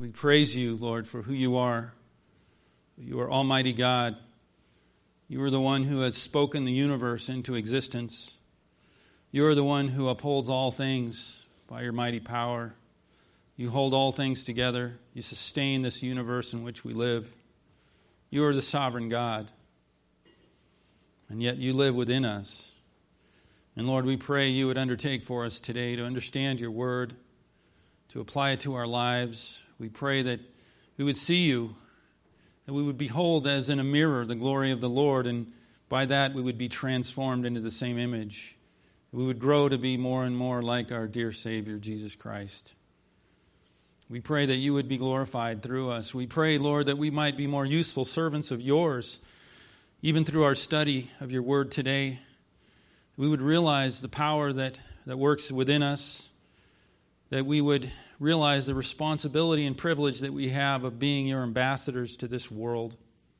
We praise you, Lord, for who you are. You are Almighty God. You are the one who has spoken the universe into existence. You are the one who upholds all things by your mighty power. You hold all things together. You sustain this universe in which we live. You are the sovereign God. And yet you live within us. And Lord, we pray you would undertake for us today to understand your word, to apply it to our lives. We pray that we would see you, that we would behold as in a mirror the glory of the Lord, and by that we would be transformed into the same image. We would grow to be more and more like our dear Savior, Jesus Christ. We pray that you would be glorified through us. We pray, Lord, that we might be more useful servants of yours, even through our study of your word today. We would realize the power that works within us, that we would realize the responsibility and privilege that we have of being your ambassadors to this world.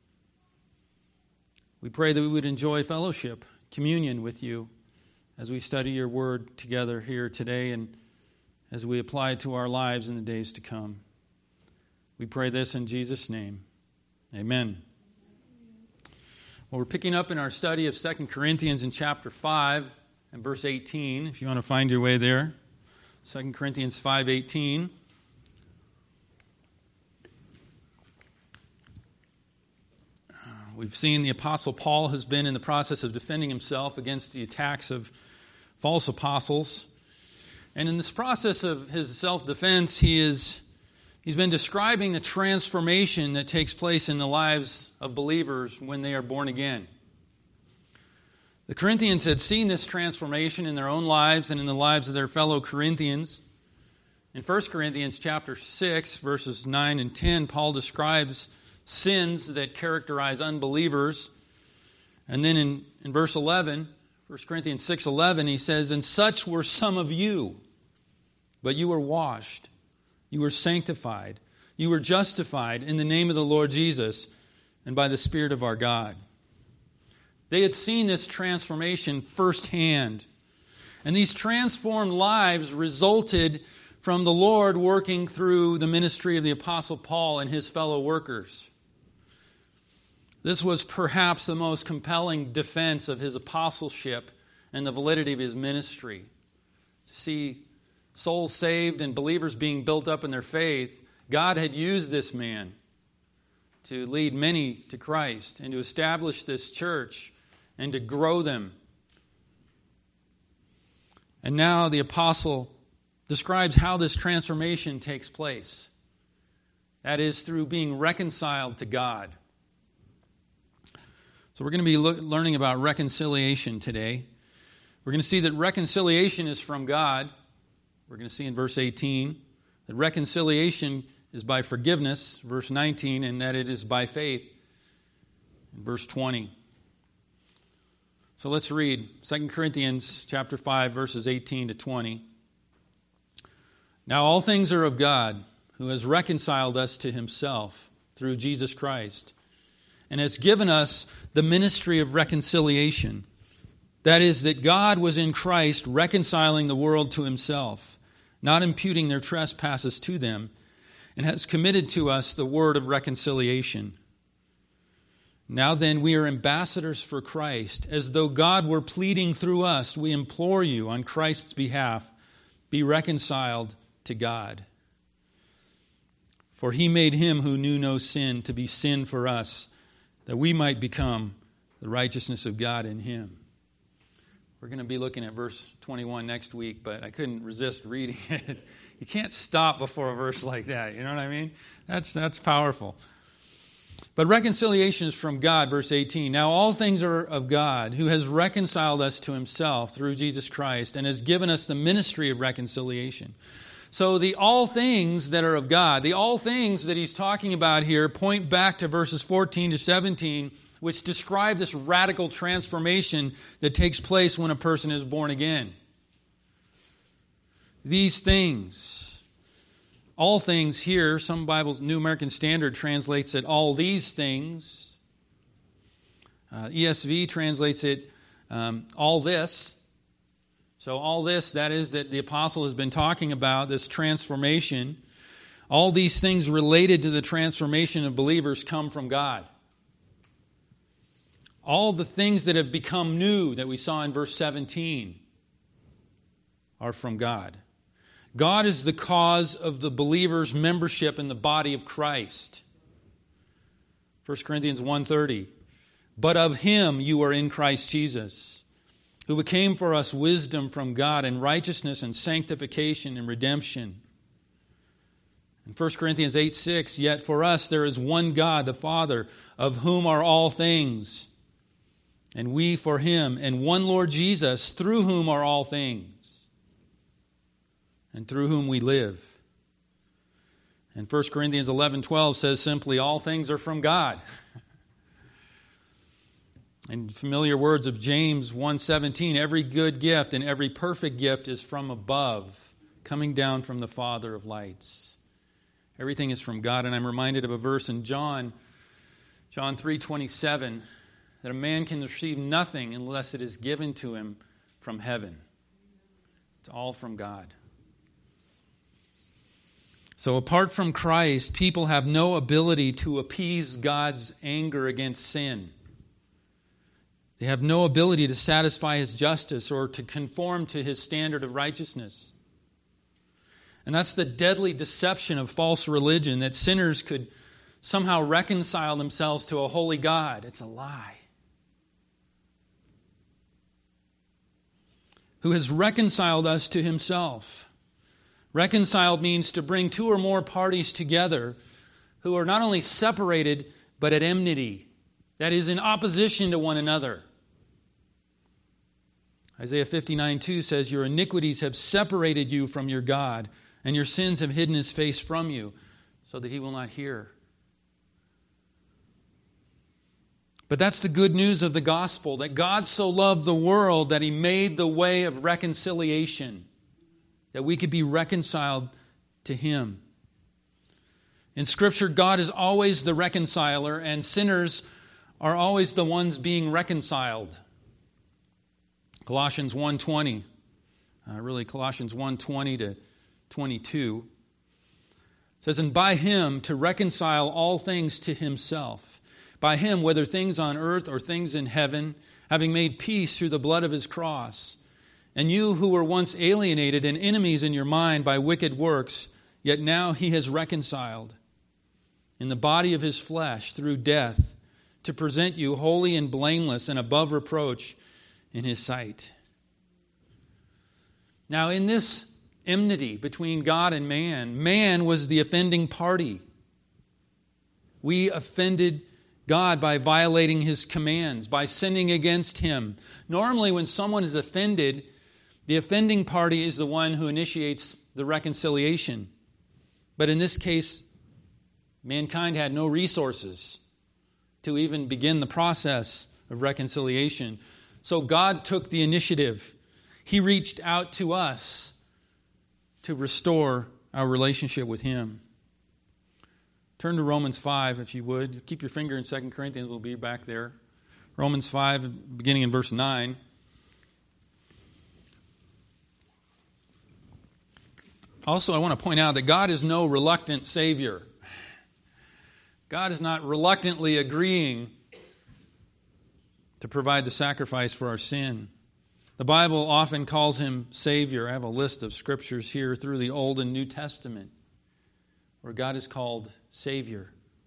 We pray that we would enjoy fellowship, communion with you as we study your word together here today and as we apply it to our lives in the days to come. We pray this in Jesus' name. Amen. Well, we're picking up in our study of 2 Corinthians in chapter 5 and verse 18, if you want to find your way there. 2 Corinthians 5:18. We've seen the Apostle Paul has been in the process of defending himself against the attacks of false apostles. And in this process of his self-defense, he's been describing the transformation that takes place in the lives of believers when they are born again. The Corinthians had seen this transformation in their own lives and in the lives of their fellow Corinthians. In 1 Corinthians chapter 6, verses 9 and 10, Paul describes sins that characterize unbelievers. And then in verse 11, 1 Corinthians 6:11, he says, "And such were some of you, but you were washed, you were sanctified, you were justified in the name of the Lord Jesus and by the Spirit of our God." They had seen this transformation firsthand. And these transformed lives resulted from the Lord working through the ministry of the Apostle Paul and his fellow workers. This was perhaps the most compelling defense of his apostleship and the validity of his ministry. To see souls saved and believers being built up in their faith, God had used this man to lead many to Christ and to establish this church and to grow them. And now the apostle describes how this transformation takes place. That is through being reconciled to God. So we're going to be learning about reconciliation today. We're going to see that reconciliation is from God. We're going to see in verse 18 that reconciliation is by forgiveness, verse 19, and that it is by faith, in verse 20. So let's read 2 Corinthians chapter 5, verses 18 to 20. "Now all things are of God, who has reconciled us to himself through Jesus Christ, and has given us the ministry of reconciliation. That is, that God was in Christ reconciling the world to himself, not imputing their trespasses to them, and has committed to us the word of reconciliation. Now then, we are ambassadors for Christ, as though God were pleading through us. We implore you on Christ's behalf, be reconciled to God. For he made him who knew no sin to be sin for us, that we might become the righteousness of God in him." We're going to be looking at verse 21 next week, but I couldn't resist reading it. You can't stop before a verse like that, you know what I mean? That's powerful. But reconciliation is from God, verse 18. "Now all things are of God, who has reconciled us to himself through Jesus Christ, and has given us the ministry of reconciliation." So the all things that are of God, the all things that he's talking about here point back to verses 14 to 17, which describe this radical transformation that takes place when a person is born again. These things, all things here, some Bibles, New American Standard translates it all these things. ESV translates it all this. So all this, that is, that the apostle has been talking about, this transformation. All these things related to the transformation of believers come from God. All the things that have become new that we saw in verse 17 are from God. God is the cause of the believer's membership in the body of Christ. 1 Corinthians 1:30. But of Him you are in Christ Jesus, who became for us wisdom from God and righteousness and sanctification and redemption. In 1 Corinthians 8:6, yet for us there is one God, the Father, of whom are all things, and we for Him, and one Lord Jesus, through whom are all things, and through whom we live. And 1 Corinthians 11:12 says simply, all things are from God. And familiar words of James 1:17, every good gift and every perfect gift is from above, coming down from the Father of lights. Everything is from God. And I'm reminded of a verse in John 3:27, that a man can receive nothing unless it is given to him from heaven. It's all from God. So apart from Christ, people have no ability to appease God's anger against sin. They have no ability to satisfy His justice or to conform to His standard of righteousness. And that's the deadly deception of false religion, that sinners could somehow reconcile themselves to a holy God. It's a lie. Who has reconciled us to Himself. Reconciled means to bring two or more parties together who are not only separated, but at enmity. That is, in opposition to one another. Isaiah 59:2 says, your iniquities have separated you from your God, and your sins have hidden His face from you, so that He will not hear. But that's the good news of the gospel, that God so loved the world that He made the way of reconciliation, that we could be reconciled to Him. In Scripture, God is always the reconciler, and sinners are always the ones being reconciled. Colossians 1:20, Colossians 1:20 to 22, says, and by Him to reconcile all things to Himself. By Him, whether things on earth or things in heaven, having made peace through the blood of His cross. And you who were once alienated and enemies in your mind by wicked works, yet now He has reconciled in the body of His flesh through death, to present you holy and blameless and above reproach in His sight. Now in this enmity between God and man was the offending party. We offended God by violating His commands, by sinning against Him. Normally when someone is offended, the offending party is the one who initiates the reconciliation. But in this case, mankind had no resources to even begin the process of reconciliation. So God took the initiative. He reached out to us to restore our relationship with Him. Turn to Romans 5, if you would. Keep your finger in 2 Corinthians. We'll be back there. Romans 5, beginning in verse 9. Also, I want to point out that God is no reluctant Savior. God is not reluctantly agreeing to provide the sacrifice for our sin. The Bible often calls Him Savior. I have a list of scriptures here through the Old and New Testament where God is called Savior.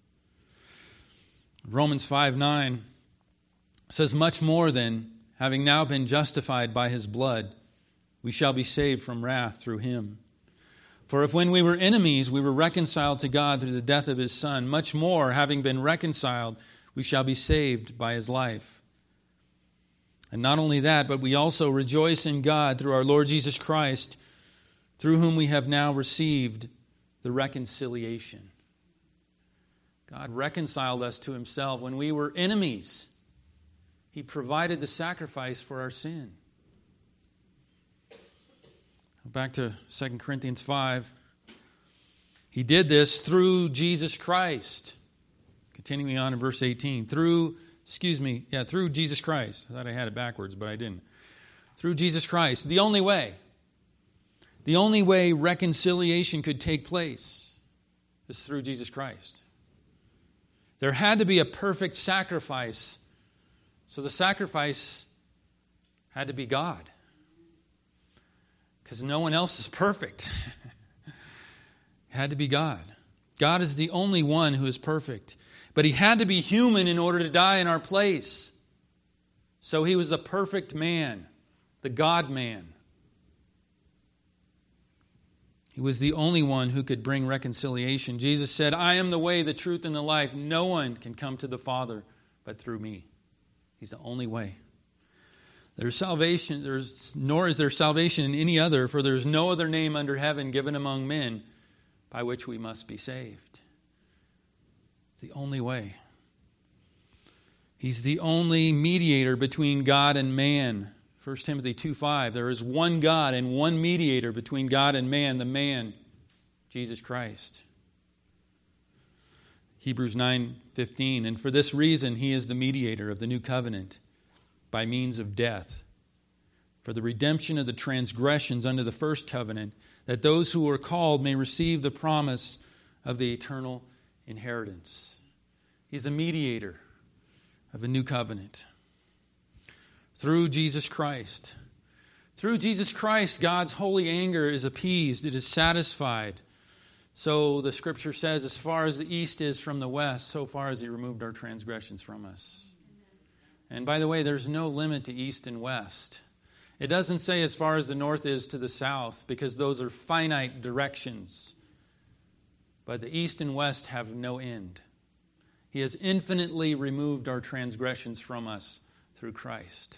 Romans 5:9 says, much more than, having now been justified by His blood, we shall be saved from wrath through Him. For if when we were enemies, we were reconciled to God through the death of His Son, much more, having been reconciled, we shall be saved by His life. And not only that, but we also rejoice in God through our Lord Jesus Christ, through whom we have now received the reconciliation. God reconciled us to Himself. When we were enemies, He provided the sacrifice for our sin. Back to 2 Corinthians 5. He did this through Jesus Christ. Continuing on in verse 18. Through Jesus Christ. I thought I had it backwards, but I didn't. Through Jesus Christ. The only way reconciliation could take place is through Jesus Christ. There had to be a perfect sacrifice. So the sacrifice had to be God. Because no one else is perfect. It had to be God. God is the only one who is perfect. But he had to be human in order to die in our place. So he was a perfect man, the God-man. He was the only one who could bring reconciliation. Jesus said, I am the way, the truth, and the life. No one can come to the Father but through me. He's the only way. There's salvation, nor is there salvation in any other, for there is no other name under heaven given among men by which we must be saved. It's the only way. He's the only mediator between God and man. 1 Timothy 2:5, there is one God and one mediator between God and man, the man, Jesus Christ. Hebrews 9:15, and for this reason he is the mediator of the new covenant by means of death, for the redemption of the transgressions under the first covenant, that those who are called may receive the promise of the eternal inheritance. He's a mediator of a new covenant. Through Jesus Christ. Through Jesus Christ, God's holy anger is appeased. It is satisfied. So the Scripture says, as far as the east is from the west, so far as he removed our transgressions from us. And by the way, there's no limit to east and west. It doesn't say as far as the north is to the south, because those are finite directions. But the east and west have no end. He has infinitely removed our transgressions from us through Christ.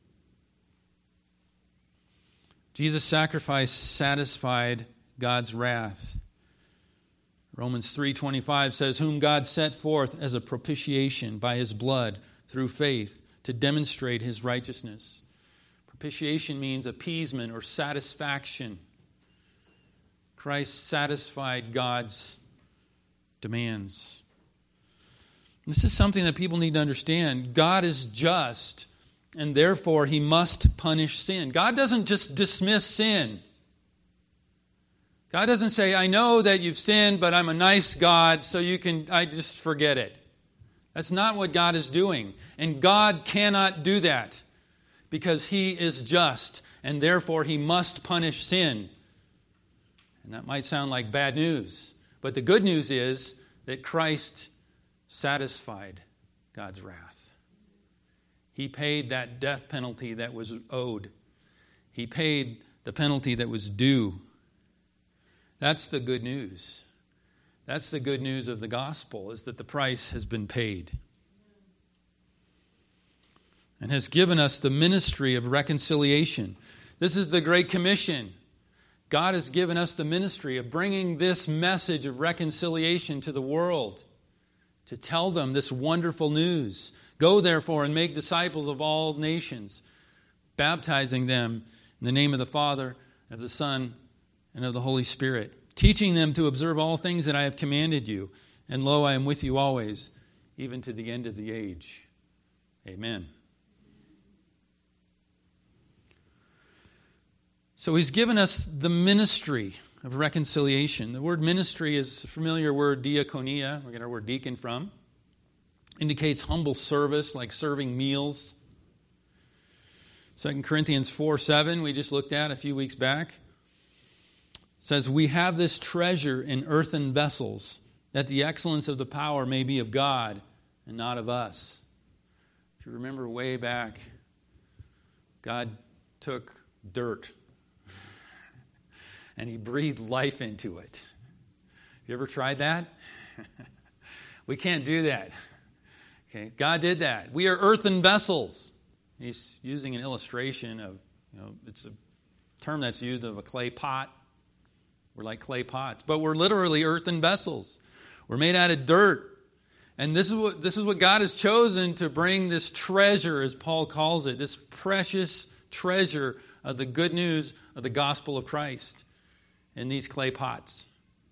Jesus' sacrifice satisfied God's wrath. Romans 3:25 says, whom God set forth as a propitiation by his blood through faith to demonstrate his righteousness. Propitiation means appeasement or satisfaction. Christ satisfied God's demands. This is something that people need to understand. God is just, and therefore he must punish sin. God doesn't just dismiss sin. God doesn't say, I know that you've sinned, but I'm a nice God, so I just forget it. That's not what God is doing. And God cannot do that because he is just, and therefore he must punish sin. And that might sound like bad news, but the good news is that Christ satisfied God's wrath. He paid that death penalty that was owed. He paid the penalty that was due. That's the good news. That's the good news of the gospel, is that the price has been paid. And has given us the ministry of reconciliation. This is the Great Commission. God has given us the ministry of bringing this message of reconciliation to the world, to tell them this wonderful news. Go, therefore, and make disciples of all nations, baptizing them in the name of the Father, and of the Son, and of the Holy Spirit, teaching them to observe all things that I have commanded you. And lo, I am with you always, even to the end of the age. Amen. So he's given us the ministry of reconciliation. The word ministry is a familiar word, diakonia. We get our word deacon from. Indicates humble service, like serving meals. 2 Corinthians 4:7, we just looked at a few weeks back, says, we have this treasure in earthen vessels, that the excellence of the power may be of God and not of us. If you remember way back, God took dirt and he breathed life into it. You ever tried that? We can't do that. Okay, God did that. We are earthen vessels. He's using an illustration of, it's a term that's used of a clay pot. We're like clay pots, but we're literally earthen vessels. We're made out of dirt. And this is what God has chosen to bring this treasure, as Paul calls it, this precious treasure of the good news of the gospel of Christ in these clay pots.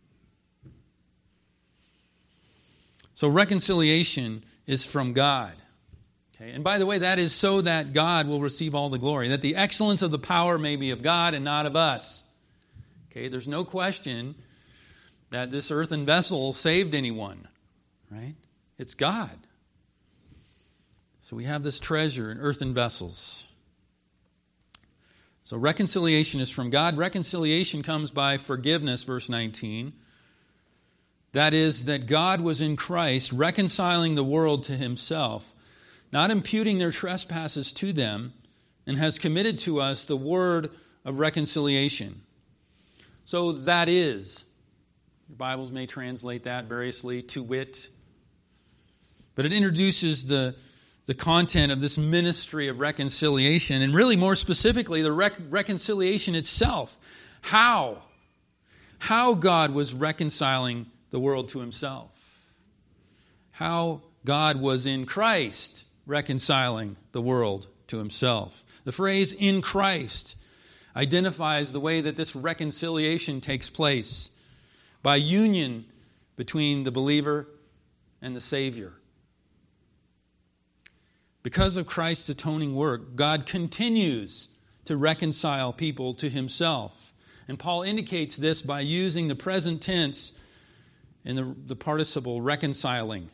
So reconciliation is from God. Okay? And by the way, that is so that God will receive all the glory, that the excellence of the power may be of God and not of us. Okay? There's no question that this earthen vessel saved anyone, right? It's God. So we have this treasure in earthen vessels. So reconciliation is from God. Reconciliation comes by forgiveness, verse 19. That is, that God was in Christ reconciling the world to himself, not imputing their trespasses to them, and has committed to us the word of reconciliation. So that is, your Bibles may translate that variously, to wit. But it introduces the content of this ministry of reconciliation, and really more specifically, the reconciliation itself. How God was reconciling the world to himself. How God was in Christ reconciling the world to himself. The phrase "in Christ" identifies the way that this reconciliation takes place by union between the believer and the Savior. Because of Christ's atoning work, God continues to reconcile people to himself. And Paul indicates this by using the present tense in the participle reconciling.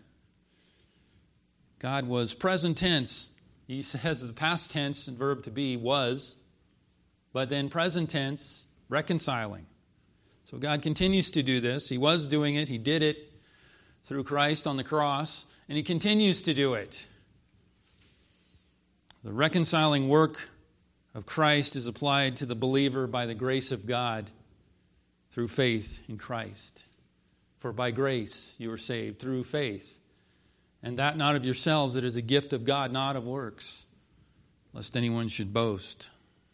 God was present tense. He says the past tense and verb to be was, but then present tense, reconciling. So God continues to do this. He was doing it. He did it through Christ on the cross, and he continues to do it. The reconciling work of Christ is applied to the believer by the grace of God through faith in Christ. For by grace you are saved through faith, and that not of yourselves, it is a gift of God, not of works, lest anyone should boast.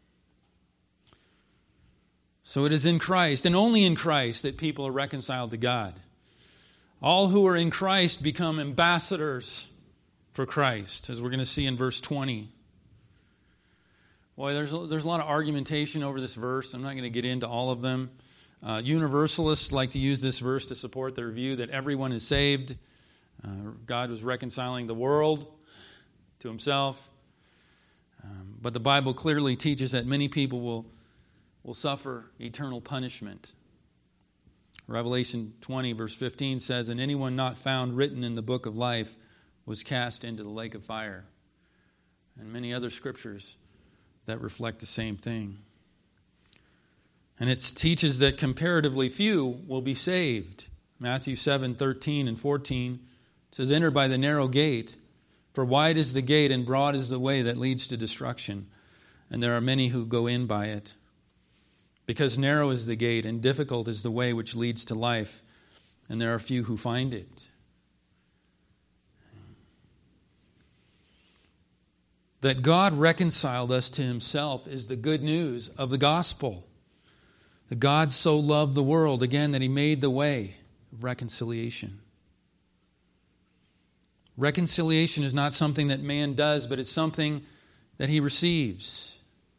So it is in Christ, and only in Christ, that people are reconciled to God. All who are in Christ become ambassadors for Christ, as we're going to see in verse 20. Boy, there's a lot of argumentation over this verse. I'm not going to get into all of them. Universalists like to use this verse to support their view that everyone is saved. God was reconciling the world to himself. But the Bible clearly teaches that many people will suffer eternal punishment. Revelation 20, verse 15 says, "And anyone not found written in the book of life was cast into the lake of fire." And many other scriptures that reflect the same thing. And it teaches that comparatively few will be saved. Matthew 7, 13 and 14 says, "Enter by the narrow gate, for wide is the gate and broad is the way that leads to destruction, and there are many who go in by it. Because narrow is the gate and difficult is the way which leads to life, and there are few who find it." That God reconciled us to himself is the good news of the gospel. That God so loved the world, again, that he made the way of reconciliation. Reconciliation is not something that man does, but it's something that he receives.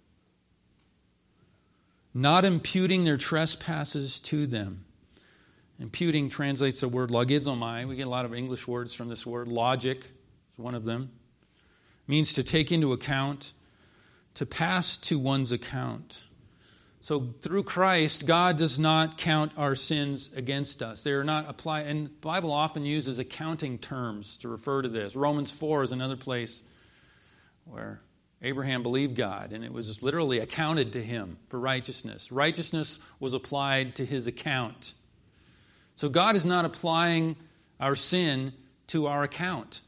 Not imputing their trespasses to them. Imputing translates the word logizomai. We get a lot of English words from this word. Logic is one of them. It means to take into account, to pass to one's account. So through Christ, God does not count our sins against us. They are not applied, and the Bible often uses accounting terms to refer to this. Romans 4 is another place where Abraham believed God, and it was literally accounted to him for righteousness. Righteousness was applied to his account. So God is not applying our sin to our account.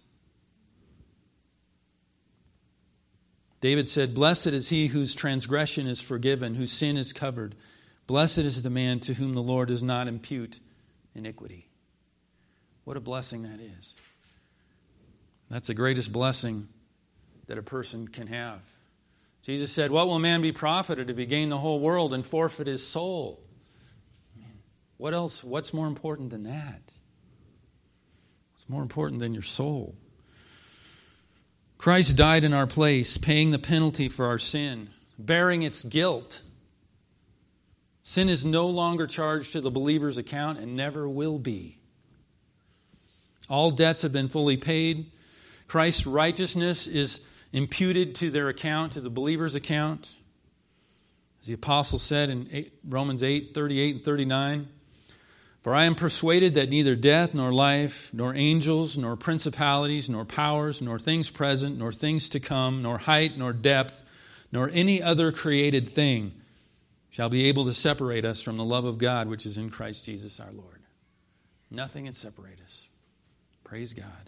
David said, "Blessed is he whose transgression is forgiven, whose sin is covered. Blessed is the man to whom the Lord does not impute iniquity." What a blessing that is. That's the greatest blessing that a person can have. Jesus said, "What will a man be profited if he gain the whole world and forfeit his soul?" What else? What's more important than that? What's more important than your soul? Christ died in our place, paying the penalty for our sin, bearing its guilt. Sin is no longer charged to the believer's account and never will be. All debts have been fully paid. Christ's righteousness is imputed to their account, to the believer's account. As the apostle said in Romans 8, 38 and 39, For I am persuaded that neither death, nor life, nor angels, nor principalities, nor powers, nor things present, nor things to come, nor height, nor depth, nor any other created thing shall be able to separate us from the love of God which is in Christ Jesus our Lord. Nothing can separate us. Praise God.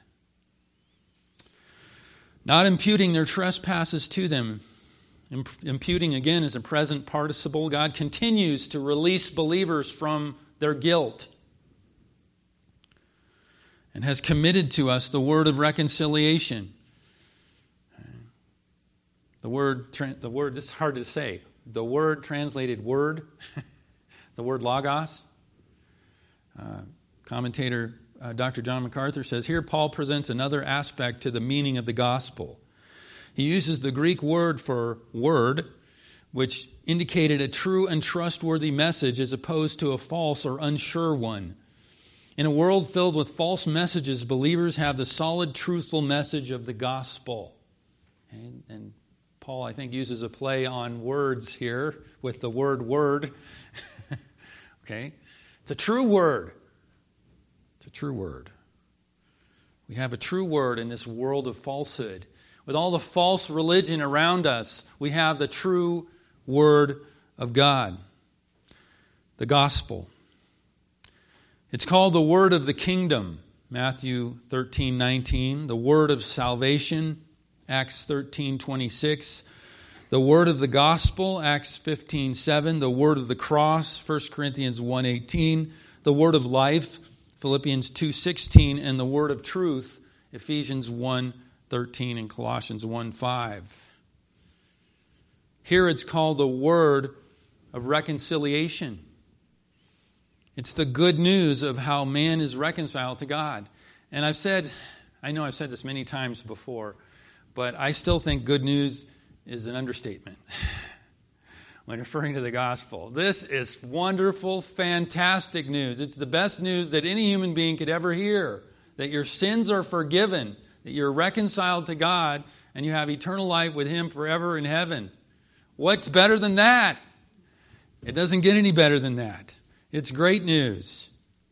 Not imputing their trespasses to them. Imputing, again, is a present participle. God continues to release believers from their guilt and has committed to us the word of reconciliation. The word, this is hard to say. The word translated word, the word logos. Commentator Dr. John MacArthur says, here Paul presents another aspect to the meaning of the gospel. He uses the Greek word for word, which indicated a true and trustworthy message as opposed to a false or unsure one. In a world filled with false messages, believers have the solid, truthful message of the gospel. And Paul, I think, uses a play on words here with the word word. Okay? It's a true word. It's a true word. We have a true word in this world of falsehood. With all the false religion around us, we have the true word of God, the gospel. It's called the word of the kingdom, Matthew 13:19, the word of salvation, Acts 13:26, the word of the gospel, Acts 15:7, the word of the cross, 1 Corinthians 1:18, the word of life, Philippians 2:16, and the word of truth, Ephesians 1:13 and Colossians 1:5. Here it's called the word of reconciliation. It's the good news of how man is reconciled to God. And I know I've said this many times before, but I still think good news is an understatement when referring to the gospel. This is wonderful, fantastic news. It's the best news that any human being could ever hear, that your sins are forgiven, that you're reconciled to God, and you have eternal life with Him forever in heaven. What's better than that? It doesn't get any better than that. It's great news.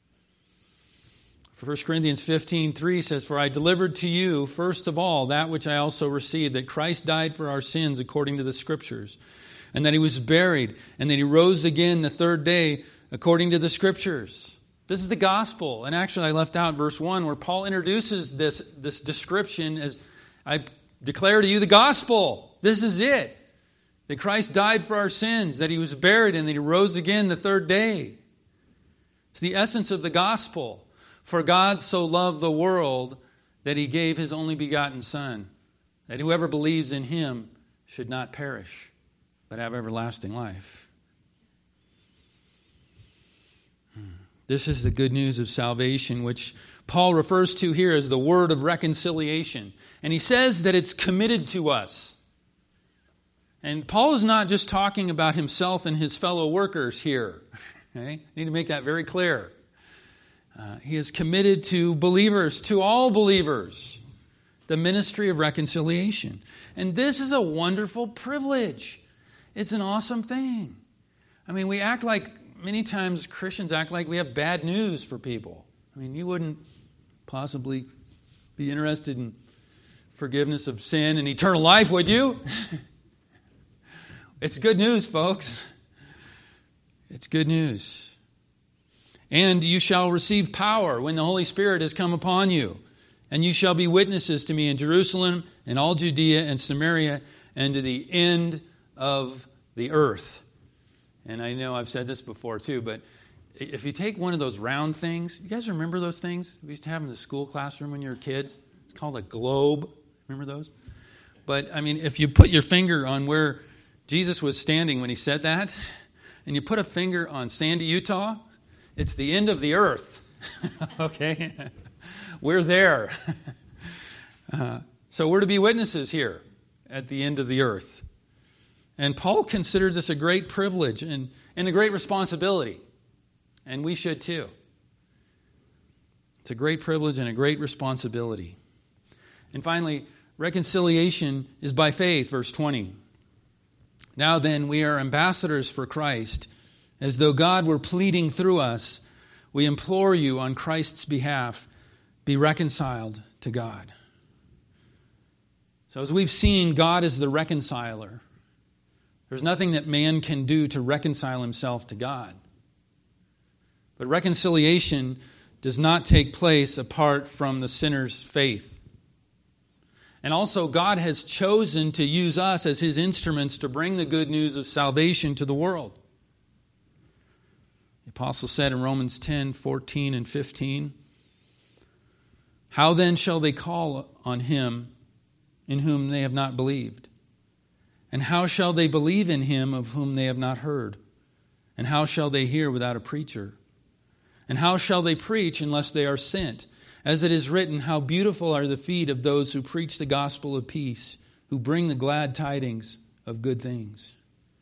1 Corinthians 15:3 says, For I delivered to you, first of all, that which I also received, that Christ died for our sins according to the Scriptures, and that He was buried, and that He rose again the third day according to the Scriptures. This is the gospel. And actually, I left out verse 1 where Paul introduces this description as, I declare to you the gospel. This is it. That Christ died for our sins, that He was buried, and that He rose again the third day. It's the essence of the gospel. For God so loved the world that He gave His only begotten Son, that whoever believes in Him should not perish, but have everlasting life. This is the good news of salvation, which Paul refers to here as the word of reconciliation. And he says that it's committed to us. And Paul is not just talking about himself and his fellow workers here. Okay? Need to make that very clear. He is committed to believers, to all believers, the ministry of reconciliation. And this is a wonderful privilege. It's an awesome thing. I mean, many times Christians act like we have bad news for people. I mean, you wouldn't possibly be interested in forgiveness of sin and eternal life, would you? It's good news, folks. It's good news. And you shall receive power when the Holy Spirit has come upon you. And you shall be witnesses to me in Jerusalem and all Judea and Samaria and to the end of the earth. And I know I've said this before too, but if you take one of those round things, you guys remember those things we used to have in the school classroom when you were kids? It's called a globe. Remember those? But I mean, if you put your finger on where Jesus was standing when He said that, and you put a finger on Sandy, Utah, it's the end of the earth. Okay? We're there. So we're to be witnesses here at the end of the earth. And Paul considers this a great privilege and a great responsibility. And we should too. It's a great privilege and a great responsibility. And finally, reconciliation is by faith, verse 20. Now then, we are ambassadors for Christ, as though God were pleading through us. We implore you on Christ's behalf, be reconciled to God. So as we've seen, God is the reconciler. There's nothing that man can do to reconcile himself to God. But reconciliation does not take place apart from the sinner's faith. And also, God has chosen to use us as His instruments to bring the good news of salvation to the world. The apostle said in Romans 10:14 and 15, "How then shall they call on Him in whom they have not believed? And how shall they believe in Him of whom they have not heard? And how shall they hear without a preacher? And how shall they preach unless they are sent? As it is written, how beautiful are the feet of those who preach the gospel of peace, who bring the glad tidings of good things."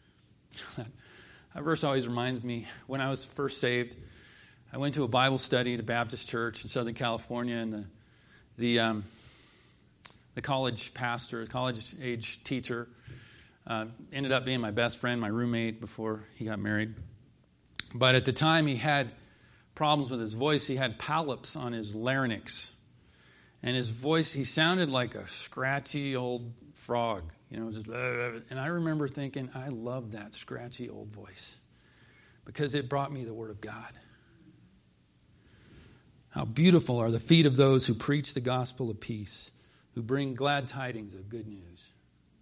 That verse always reminds me, when I was first saved, I went to a Bible study at a Baptist church in Southern California, and the college pastor, college-age teacher, ended up being my best friend, my roommate before he got married. But at the time, he had problems with his voice. He had polyps on his larynx. And his voice, he sounded like a scratchy old frog. Just, and I remember thinking, I love that scratchy old voice because it brought me the Word of God. How beautiful are the feet of those who preach the gospel of peace, who bring glad tidings of good news.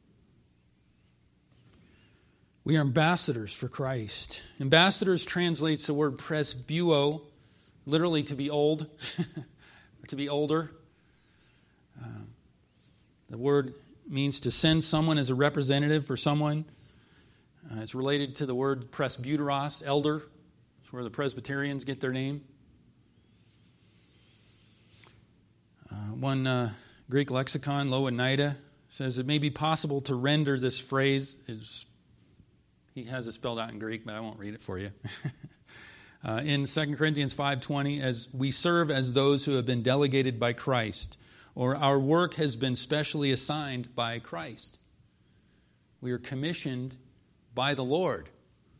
We are ambassadors for Christ. Ambassadors translates the word presbyo, literally to be old, or to be older. The word means to send someone as a representative for someone. It's related to the word presbyteros, elder. It's where the Presbyterians get their name. One Greek lexicon, Louw-Nida, says it may be possible to render this phrase. He has it spelled out in Greek, but I won't read it for you. In 2 Corinthians 5:20, as we serve as those who have been delegated by Christ, or our work has been specially assigned by Christ. We are commissioned by the Lord.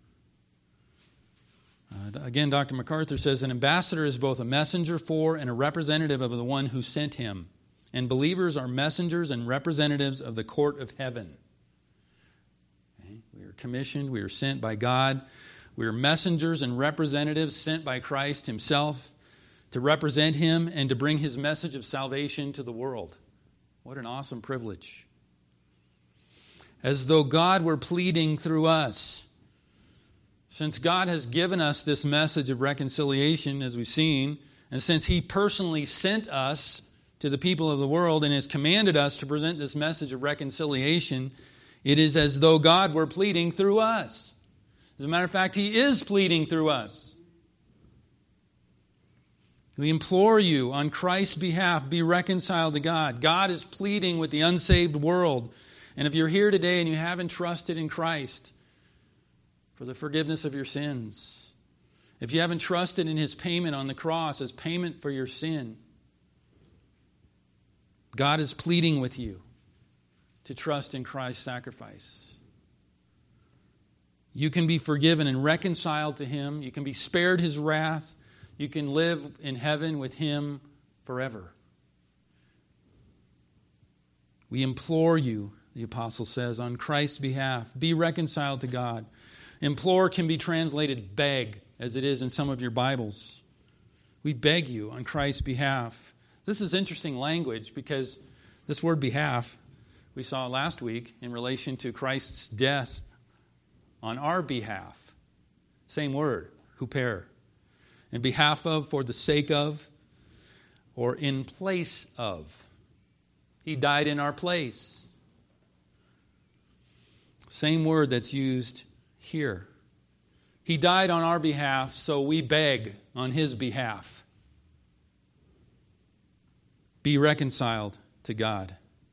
Again, Dr. MacArthur says, an ambassador is both a messenger for and a representative of the one who sent him. And believers are messengers and representatives of the court of heaven. Okay? We are commissioned, we are sent by God. We are messengers and representatives sent by Christ Himself to represent Him and to bring His message of salvation to the world. What an awesome privilege. As though God were pleading through us. Since God has given us this message of reconciliation, as we've seen, and since He personally sent us to the people of the world and has commanded us to present this message of reconciliation, it is as though God were pleading through us. As a matter of fact, He is pleading through us. We implore you on Christ's behalf, be reconciled to God. God is pleading with the unsaved world. And if you're here today and you haven't trusted in Christ for the forgiveness of your sins, if you haven't trusted in His payment on the cross as payment for your sin, God is pleading with you to trust in Christ's sacrifice. You can be forgiven and reconciled to Him. You can be spared His wrath. You can live in heaven with Him forever. We implore you, the apostle says, on Christ's behalf, be reconciled to God. Implore can be translated beg, as it is in some of your Bibles. We beg you on Christ's behalf. This is interesting language because this word behalf we saw last week in relation to Christ's death on our behalf. Same word, huper. In behalf of, for the sake of, or in place of. He died in our place. Same word that's used here. He died on our behalf, so we beg on His behalf. Be reconciled to God.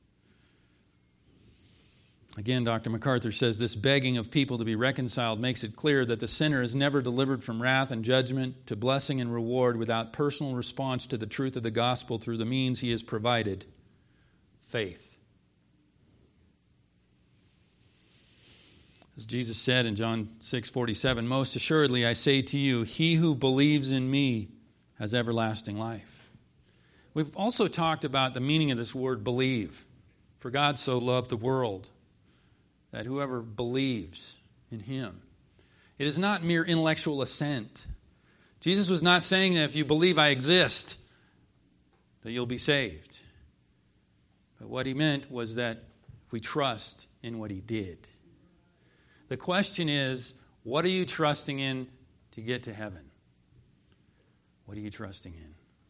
Again, Dr. MacArthur says this begging of people to be reconciled makes it clear that the sinner is never delivered from wrath and judgment to blessing and reward without personal response to the truth of the gospel through the means he has provided, faith. As Jesus said in John 6:47, most assuredly I say to you, he who believes in me has everlasting life. We've also talked about the meaning of this word believe. For God so loved the world that whoever believes in him. It is not mere intellectual assent. Jesus was not saying that if you believe I exist, that you'll be saved. But what he meant was that we trust in what he did. The question is, what are you trusting in to get to heaven? What are you trusting in?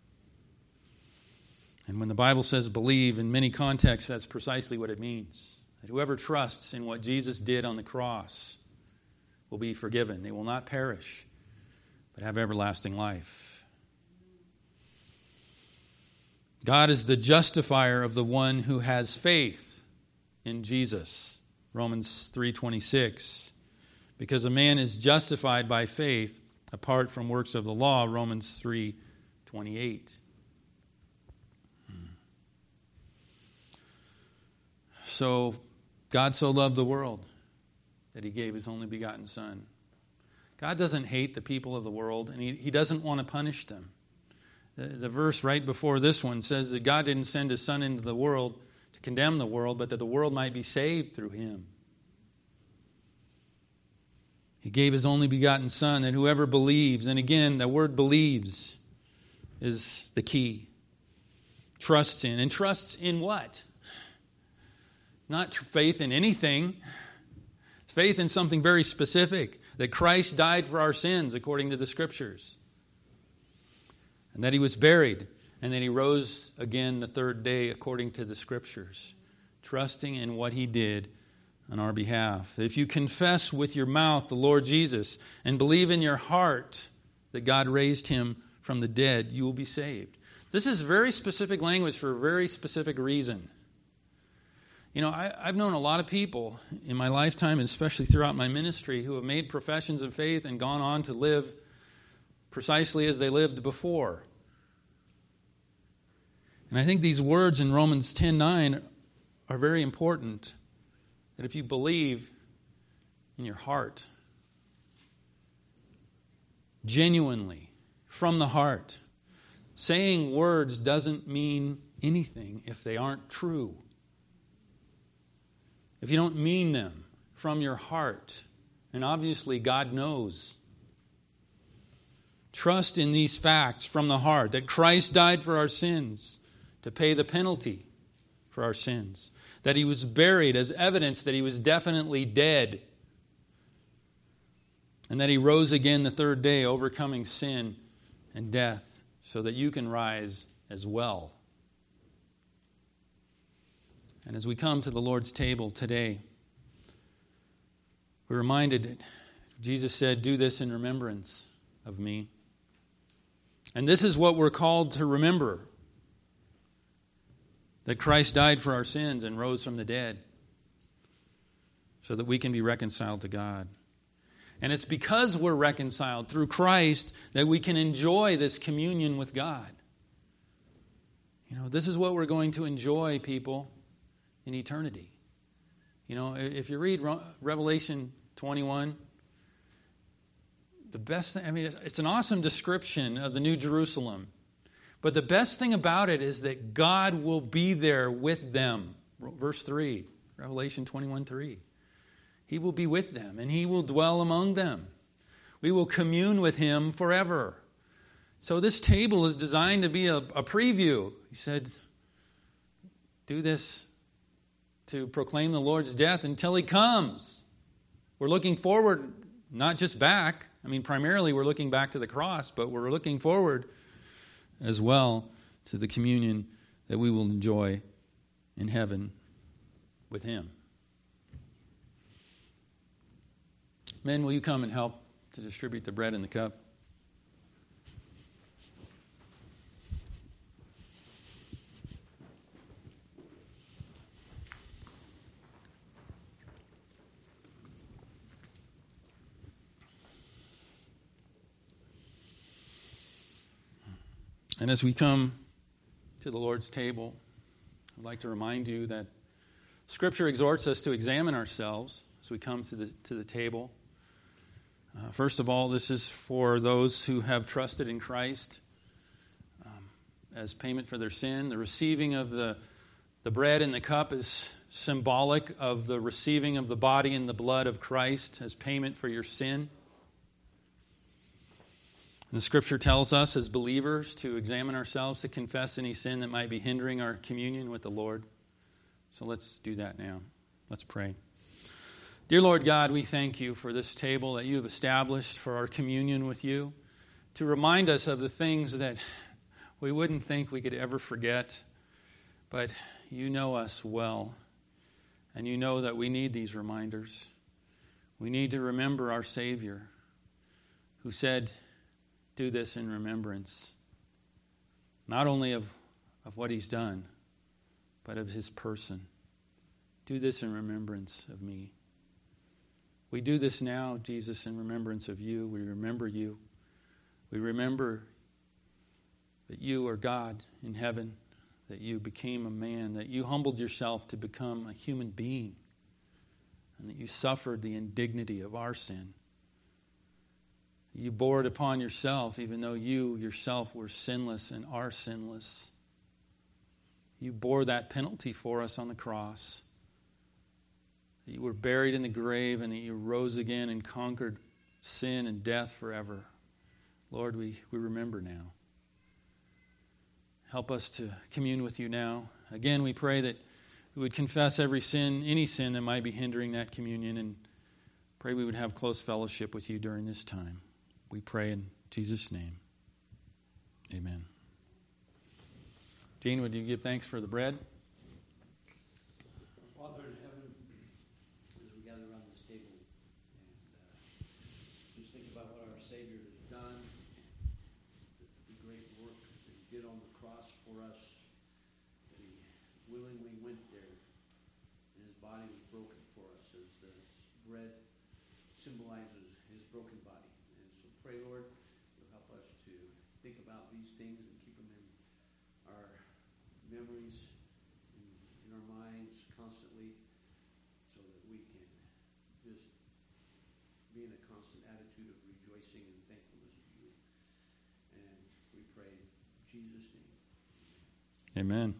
And when the Bible says believe, in many contexts, that's precisely what it means. That whoever trusts in what Jesus did on the cross will be forgiven. They will not perish, but have everlasting life. God is the justifier of the one who has faith in Jesus. Romans 3:26. Because a man is justified by faith apart from works of the law. Romans 3:28. So, God so loved the world that he gave his only begotten Son. God doesn't hate the people of the world, and he doesn't want to punish them. The verse right before this one says that God didn't send his Son into the world to condemn the world, but that the world might be saved through him. He gave his only begotten Son, that whoever believes, and again, the word believes is the key. Trusts in. And trusts in what? Not faith in anything. It's faith in something very specific. That Christ died for our sins, according to the Scriptures. And that he was buried, and that he rose again the third day, according to the Scriptures. Trusting in what he did on our behalf. If you confess with your mouth the Lord Jesus and believe in your heart that God raised him from the dead, you will be saved. This is very specific language for a very specific reason. You know, I've known a lot of people in my lifetime, and especially throughout my ministry, who have made professions of faith and gone on to live precisely as they lived before. And I think these words in Romans 10:9 are very important. That if you believe in your heart, genuinely, from the heart, saying words doesn't mean anything if they aren't true. If you don't mean them from your heart, and obviously God knows. Trust in these facts from the heart, that Christ died for our sins to pay the penalty for our sins. That he was buried as evidence that he was definitely dead. And that he rose again the third day, overcoming sin and death, so that you can rise as well. And as we come to the Lord's table today, we're reminded, Jesus said, do this in remembrance of me. And this is what we're called to remember. That Christ died for our sins and rose from the dead so that we can be reconciled to God. And it's because we're reconciled through Christ that we can enjoy this communion with God. You know, this is what we're going to enjoy, people, in eternity. You know, if you read Revelation 21, the best thing, I mean, it's an awesome description of the New Jerusalem. But the best thing about it is that God will be there with them. Verse 3, Revelation 21:3. He will be with them, and he will dwell among them. We will commune with him forever. So this table is designed to be a preview. He said, do this to proclaim the Lord's death until he comes. We're looking forward, not just back. I mean, primarily we're looking back to the cross, but we're looking forward as well to the communion that we will enjoy in heaven with him. Men, will you come and help to distribute the bread and the cup? And as we come to the Lord's table, I'd like to remind you that Scripture exhorts us to examine ourselves as we come to the table. First of all, this is for those who have trusted in Christ as payment for their sin. The receiving of the bread and the cup is symbolic of the receiving of the body and the blood of Christ as payment for your sin. And the Scripture tells us as believers to examine ourselves, to confess any sin that might be hindering our communion with the Lord. So let's do that now. Let's pray. Dear Lord God, we thank you for this table that you have established for our communion with you, to remind us of the things that we wouldn't think we could ever forget, but you know us well, and you know that we need these reminders. We need to remember our Savior, who said, do this in remembrance, not only of what he's done, but of his person. Do this in remembrance of me. We do this now, Jesus, in remembrance of you. We remember you. We remember that you are God in heaven, that you became a man, that you humbled yourself to become a human being, and that you suffered the indignity of our sin. You bore it upon yourself, even though you yourself were sinless and are sinless. You bore that penalty for us on the cross. That you were buried in the grave and that you rose again and conquered sin and death forever. Lord, we remember now. Help us to commune with you now. Again, we pray that we would confess every sin, any sin that might be hindering that communion, and pray we would have close fellowship with you during this time. We pray in Jesus' name. Amen. Gene, would you give thanks for the bread? Father in heaven, as we gather around this table and just think about what our Savior has done, the great work that he did on the cross for us, that he willingly went there, and his body was broken for us, as the bread symbolizes his broken body. And so pray, Lord, you'll help us to think about these things and keep them in our memories, in our minds constantly, so that we can just be in a constant attitude of rejoicing and thankfulness to you. And we pray in Jesus' name. Amen.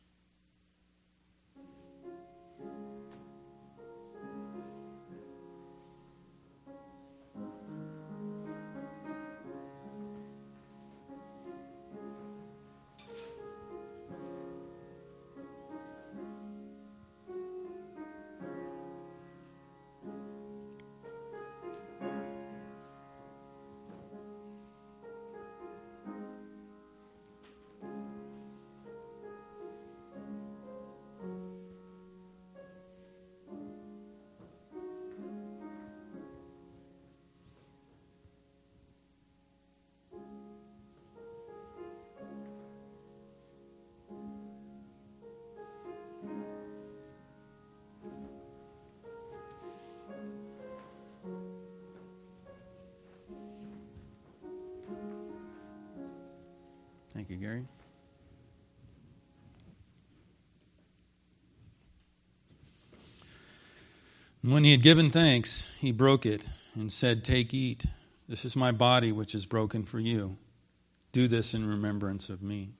Thank you, Gary. And when he had given thanks, he broke it and said, "Take, eat. This is my body, which is broken for you. Do this in remembrance of me."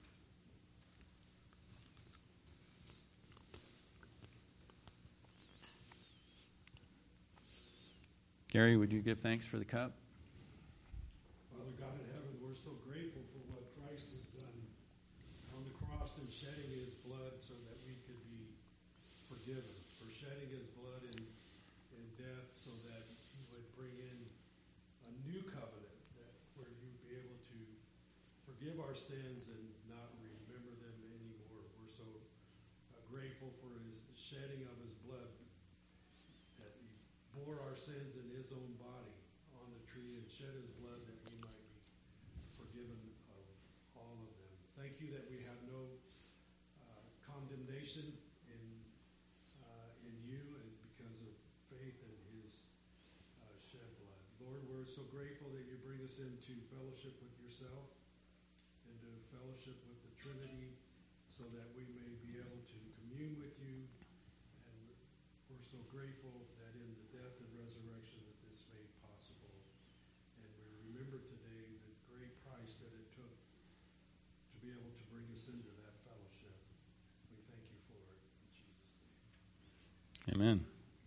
Gary, would you give thanks for the cup? Father God in heaven, we're so grateful for what Christ has done on the cross and shedding his blood so that we could be forgiven, for shedding his blood in death so that he would bring in a new covenant where you'd be able to forgive our sins and not remember them anymore. We're so grateful for his shedding of his blood, that he bore our sins in his own body on the tree and shed his blood that we might be forgiven of all of them. Thank you that we have no condemnation in you, and because of faith in his shed blood. Lord, we're so grateful that you bring us into fellowship with yourself, into fellowship with the Trinity, so that we may be able to commune with you. And we're so grateful that in the death and resurrection that this made possible. And we remember today the great price that it took to be able to bring us into that fellowship. We thank you for it in Jesus' name. Amen.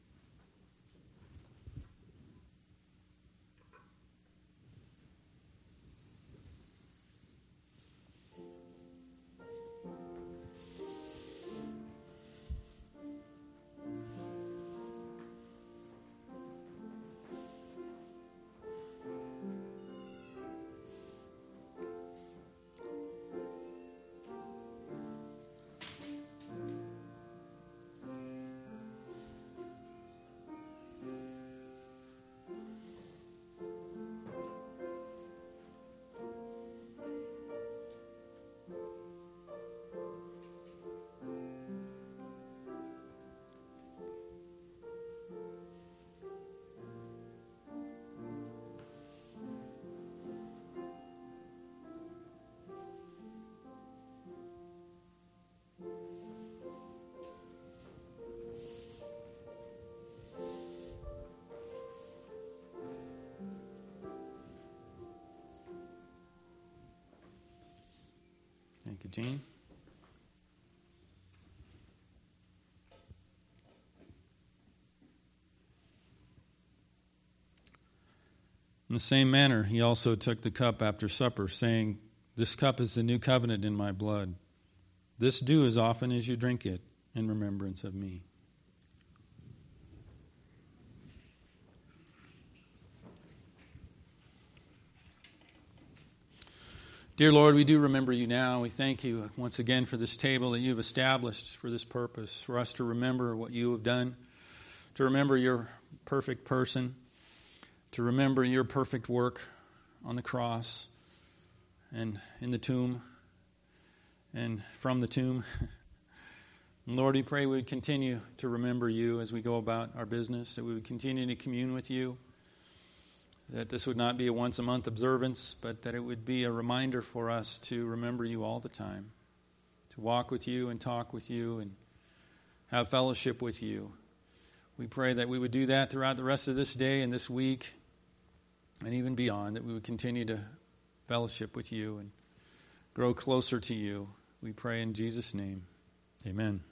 Thank you, Gene. In the same manner, he also took the cup after supper, saying, "This cup is the new covenant in my blood. This do as often as you drink it in remembrance of me." Dear Lord, we do remember you now. We thank you once again for this table that you've established for this purpose, for us to remember what you have done, to remember your perfect person, to remember your perfect work on the cross and in the tomb and from the tomb. And Lord, we pray we would continue to remember you as we go about our business, that we would continue to commune with you, that this would not be a once-a-month observance, but that it would be a reminder for us to remember you all the time, to walk with you and talk with you and have fellowship with you. We pray that we would do that throughout the rest of this day and this week and even beyond, that we would continue to fellowship with you and grow closer to you. We pray in Jesus' name. Amen.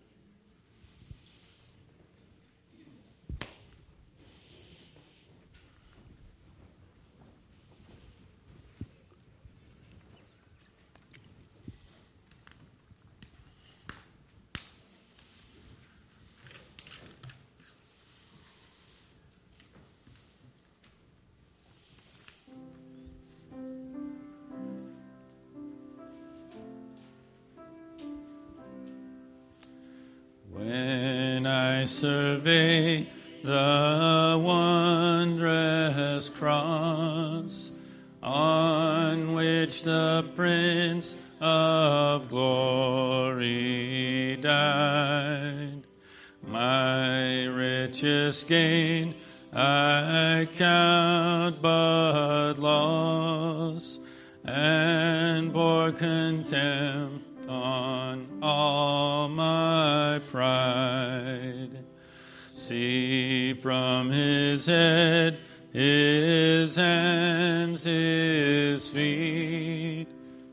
When I survey the wondrous cross on which the Prince of Glory died, my richest gain I count but loss, and pour contempt on all my pride. See from his head, his hands, his feet,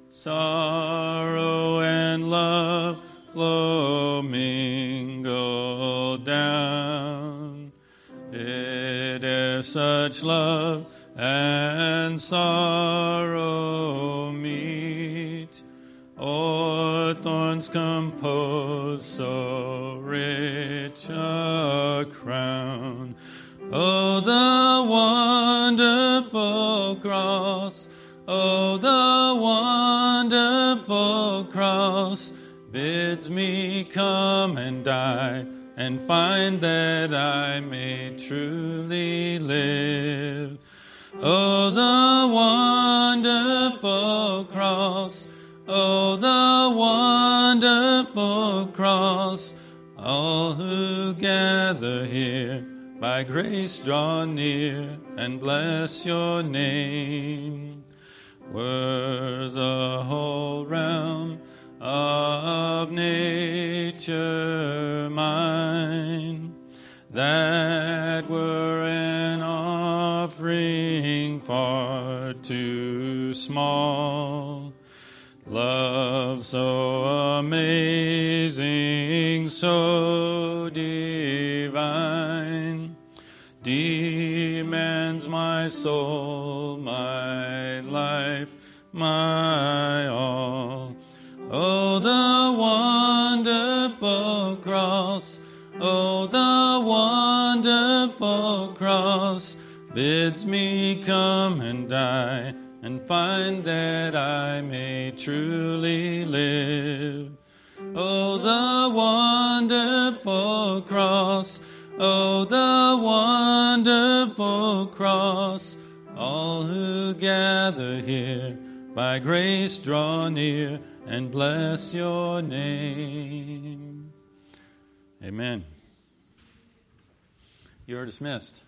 sorrow and love flow mingled down. It is such love and sorrow meet, o'er thorns compose so rich a crown. Oh, the wonderful cross, oh, the wonderful cross, bids me come and die, and find that I may truly live. Oh, the wonderful cross, oh, the wonderful cross, all who gather here by grace draw near and bless your name. Were the whole realm of nature mine, that were an offering far too small. Love so amazing, so divine, demands my soul, my life, my all. Oh, the wonderful cross, oh, the wonderful cross, bids me come and die, and find that I may truly live. Oh, the wonderful cross, oh, the wonderful cross, all who gather here by grace draw near and bless your name. Amen. You are dismissed.